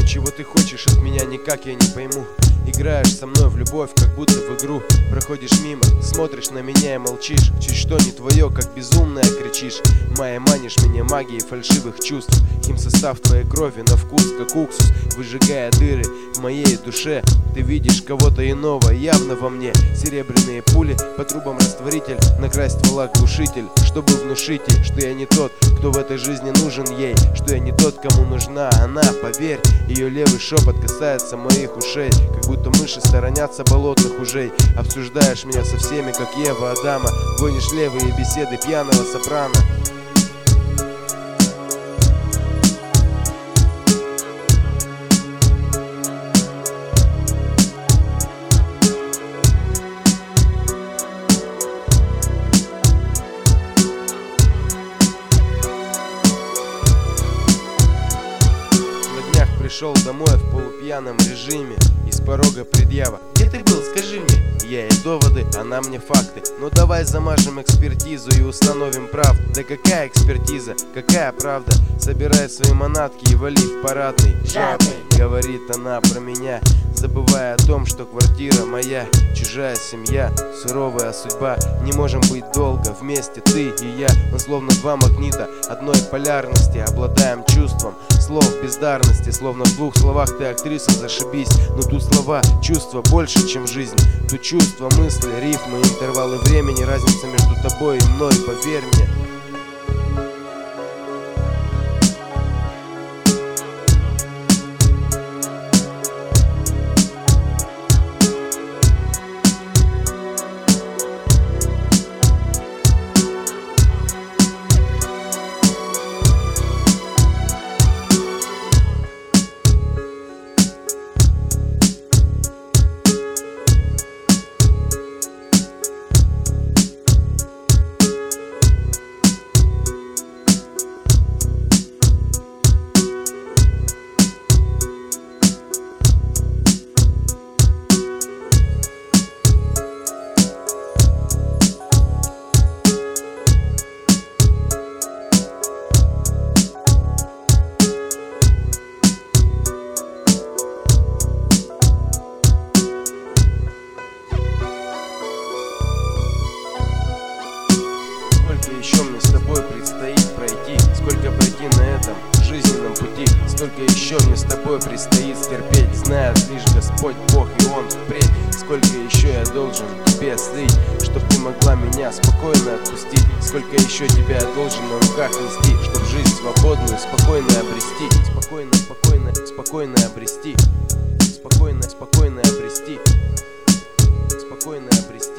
Чего ты хочешь от меня, никак я не пойму. Играешь со мной в любовь, как будто в игру. Проходишь мимо, смотришь на меня и молчишь. Чуть что не твое, как безумная кричишь. Манишь меня магией фальшивых чувств. Химсостав твоей крови на вкус, как уксус, выжигая дыры в моей душе. Ты видишь кого-то иного, явно во мне. Серебряные пули, по трубам растворитель. Накрась ствола глушитель, чтобы внушить ей, что я не тот, кто в этой жизни нужен ей. Что я не тот, кому нужна она, поверь. Ее левый шепот касается моих ушей, как будто мыши сторонятся болотных ужей. Обсуждаешь меня со всеми, как Ева Адама. Гонишь левые беседы пьяного сопрано. Пришел домой в полупьяном режиме. Из порога предъява: где ты был, скажи мне. Я ей доводы, она мне факты. Ну давай замажем экспертизу и установим правду. Да какая экспертиза, какая правда? Собирай свои манатки и вали в парадный. Жадный, говорит она про меня, забывая о том, что квартира моя. Чужая семья, суровая судьба. Не можем быть долго вместе, ты и я. Мы словно два магнита одной полярности. Обладаем чувством слов бездарности. Словно в двух словах ты актриса, зашибись. Но тут слова, чувства больше, чем жизнь. Тут чувства, мысли, рифмы, интервалы времени. Разница между тобой и мной, поверь мне. Сколько еще мне с тобой предстоит пройти? Сколько пройти на этом жизненном пути? Сколько еще мне с тобой предстоит стерпеть? Знает лишь Господь Бог, и Он впредь. Сколько еще я должен тебе слить, чтоб ты могла меня спокойно отпустить? Сколько еще тебя я должен на руках нести, чтоб жизнь свободную, спокойно обрести? Спокойно, спокойно, спокойно обрести. Спокойно, спокойно обрести. Спокойно обрести.